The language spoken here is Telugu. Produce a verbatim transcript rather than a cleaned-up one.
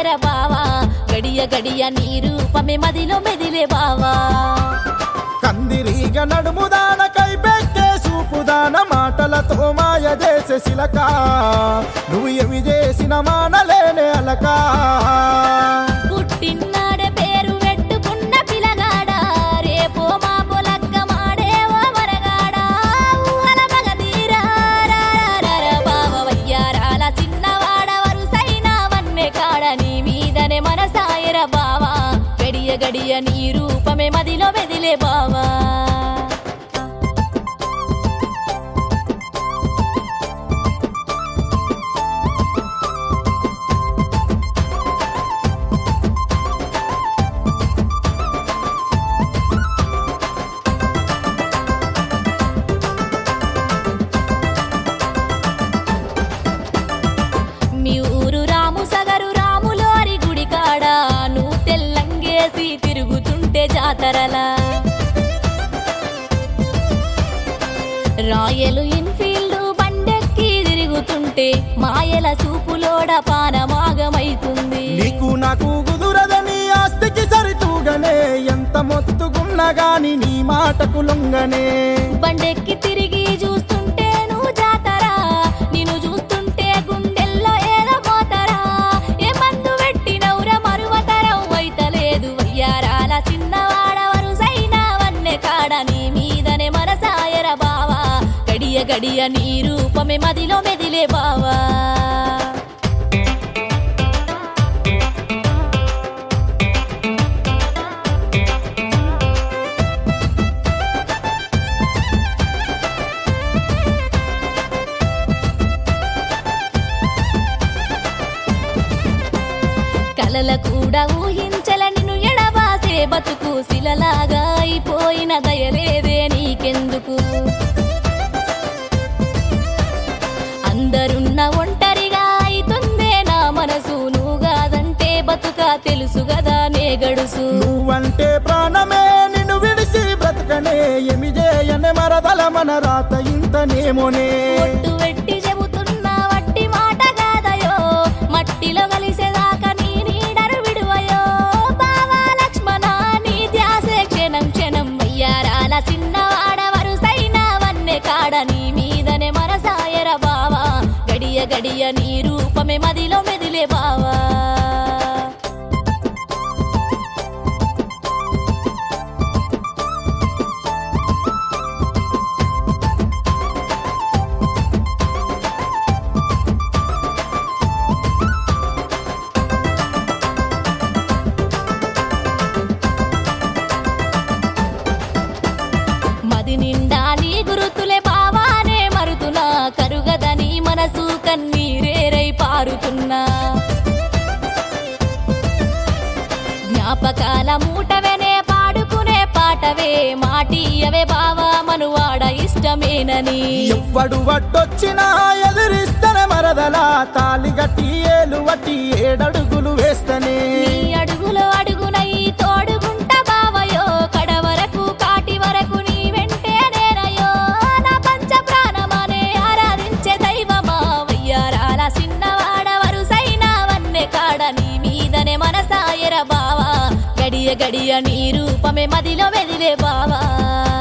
మనసాయర బావా గడియ గడియ నీ రూపమే మదిలో మెదిలే బావా కందిరీగ నడుముదాన కైపెక్కే సూపుదాన మాటలతో మాయ చేసే సిలక నువ్వు ఏమి చేసిన మానలేనే అలక పుట్టిన్నాడే పేరు పెట్టుకున్న పిలగాడా రేపో మా పొలక్క మాడేవో మరగాడా ఊహల మగధీరా బావ వయ్యారాల చిన్నవాడ వరుసైన వన్నే కాడ నీ మీదనే మనసాయర బావా గడియ గడియ నీ రూపమే మదిలో మెదిలే బావా మీ ఊరు రాము సగరు రాములోరి గుడి కాడ నువ్వు తెల్లంగేసి తిరుగుతుంటే జాతరలా రాయలు ఇన్ఫీల్డ్ బండెక్కి తిరుగుతుంటే మాయల సూపులోడ పానమాగమైతుంది నీకు నాకు కుదురదని ఆస్తికి సరితూగనే ఎంత మొత్తుకున్నా గాని నీ మాటకు లొంగనే బండెక్కి తిరిగి చూస్తుంటే నువ్వు జాతరా నిన్ను చూస్తుంటే గుండెల్లో ఏదో పోతరా ఏ మందు పెట్టినవుర మరువతరం వైతలేదు వయ్యారాల చిన్నవాడ వరుసైన వన్నె కాడ నీ మీదనే మనసాయర బావా గడియ గడియ నీ రూపమే మదిలో మెదిలే బావా కలల కూడా ఊహించల నిన్ను ఎడబాసే బతుకు శిలలాగా అయిపోయిన దయలేదే నీకెందుకు అందరున్న ఒంటరిగా అయితుందే నా మనసు నువ్వు కాదంటే బతుక తెలుసు గదా నే గడుసు నువ్వంటే ప్రాణమే నిన్ను విడిసి బ్రతకనే ఏమి చేయనే మరదల మన రాత ఇంతనేమోనే ఒట్టు వెట్టి చెబుతున్నా వట్టి మాట కాదయో మట్టిలో కలిసేదాకా నీ నీడరు విడువయో బావా లక్ష్మణ నీ ధ్యాసే క్షణం క్షణం వయ్యారాల చిన్నవాడ వరుసైన వన్నె కాడ నీ మీదనే మనసాయర బావా గడియ గడియ నీ రూపమే మదిలో మెదిలే బావా మది నిండా నీ గురుతులే బావానే మరుతున్నా కరుగదని మనసు కన్నీరేరై పారుతున్నా జ్ఞాపకాల మూటవెనే పాడుకునే పాటవే మాటియవే బావా మనువాడ ఇష్టమేనని ఎవ్వడు వడ్డొచ్చినా ఎదురిస్తనే మరదల తాలి గట్టి ఏలు వట్టి ఏడడుగులు వేస్తనే నీ అడుగులో అడుగునై తోడుగుంట బావయో కడవరకు కాటి వరకు నీ వెంటే నేనయో నా పంచ ప్రాణమనే ఆరాధించే దైవమా వయ్యారాల చిన్నవాడ వరుసైన వన్నె కాడ నీ మీదనే మనసాయర బావా గడియ గడియ నీ రూపమే మదిలో మెదిలే బావా